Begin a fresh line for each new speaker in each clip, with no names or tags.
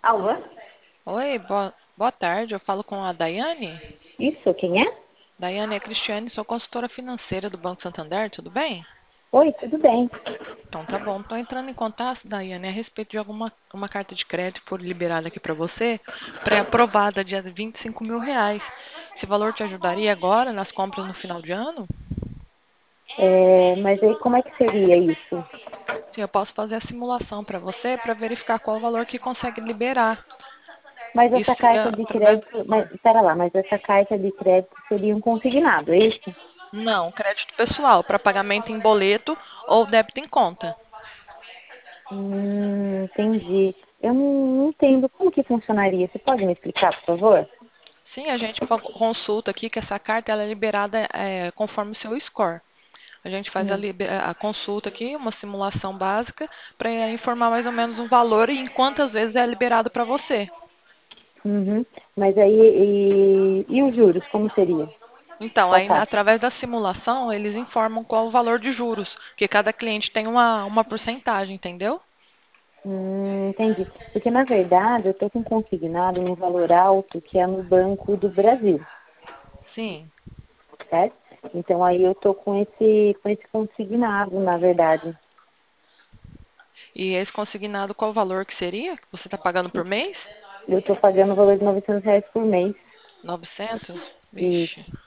Alô?
Oi, boa tarde. Eu falo com a Daiane.
Isso, quem é?
Daiane é Cristiane, sou consultora financeira do Banco Santander, tudo bem?
Oi, tudo bem.
Então tá bom. Estou entrando em contato, Daiane, a respeito de alguma uma carta de crédito que for liberada aqui para você, pré-aprovada de R$ 25.000. Esse valor te ajudaria agora nas compras no final de ano?
Mas aí como é que seria isso?
Sim, eu posso fazer a simulação para você para verificar qual o valor que consegue liberar.
Mas essa
Isso é
carta de
através.
crédito, mas pera lá, mas essa carta de crédito seria um consignado, é isso?
Não, crédito pessoal, para pagamento em boleto ou débito em conta.
Entendi. Eu não entendo como que funcionaria. Você pode me explicar, por favor?
Sim, a gente consulta aqui que essa carta ela é liberada conforme o seu score. A gente faz
Hum,
a consulta aqui, uma simulação básica, para informar mais ou menos um valor e em quantas vezes é liberado para você.
uhum. Mas aí, e os juros, como seria?
Então,
Qual
aí
taxa?
através da simulação, eles informam qual o valor de juros, porque cada cliente tem uma porcentagem, entendeu?
Entendi. Porque, na verdade, eu estou com consignado num valor alto que é no Banco do Brasil.
Sim.
Certo? Então aí eu tô com esse consignado, na verdade.
E esse consignado, qual o valor que seria? Que você está pagando por mês?
Eu tô pagando o valor de R$ 900 por mês.
900. Vixe.
Isso.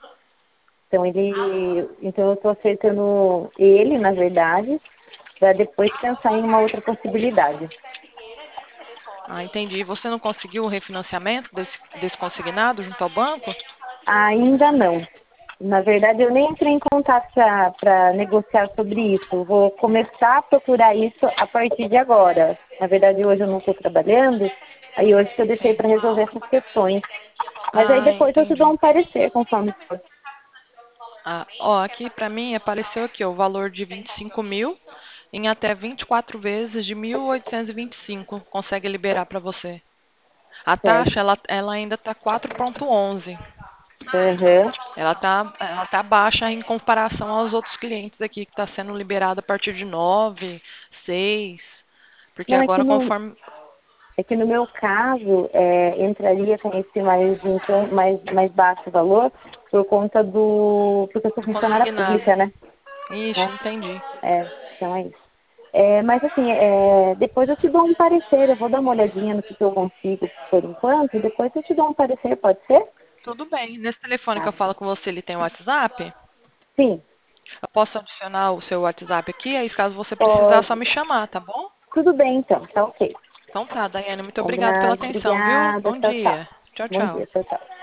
Então eu tô acertando ele, na verdade, para depois pensar em uma outra possibilidade.
Ah, entendi. Você não conseguiu o refinanciamento desse consignado junto ao banco?
Ainda não. Na verdade, eu nem entrei em contato para negociar sobre isso. Eu vou começar a procurar isso a partir de agora. Na verdade, hoje eu não estou trabalhando, aí hoje que eu deixei
Sim.
para resolver essas questões. Mas aí
Ah,
depois eu te dou
entendi.
um parecer, conforme for.
Ah, ó, aqui para mim apareceu aqui ó, o valor de 25.000 em até 24 vezes de 1.825. Consegue liberar para você. A taxa,
Certo.
ela ainda está 4,11.
Uhum.
Ela tá baixa em comparação aos outros clientes aqui, que está sendo liberado a partir de 9, 6. Porque
Não,
agora, conforme.
é que no meu caso, entraria com esse mais baixo valor por conta porque eu sou
Do
funcionária
consignado.
pública, né?
Ixi,
Né?
entendi.
Então é isso. Mas assim, depois eu te dou um parecer, eu vou dar uma olhadinha no que eu consigo por enquanto, e depois eu te dou um parecer, pode ser?
Tudo bem. Nesse telefone que
Tá.
eu falo com você, ele tem WhatsApp?
Sim,
Eu posso adicionar o seu WhatsApp aqui, aí caso você precisar, é só
pode.
me chamar, tá bom?
Tudo bem então, tá ok.
Então tá, Daiane, muito obrigada pela
Combinado,
atenção, viu?
obrigada,
Bom
tchau, tchau.
dia. Tchau,
Bom
tchau.
dia, tchau, tchau.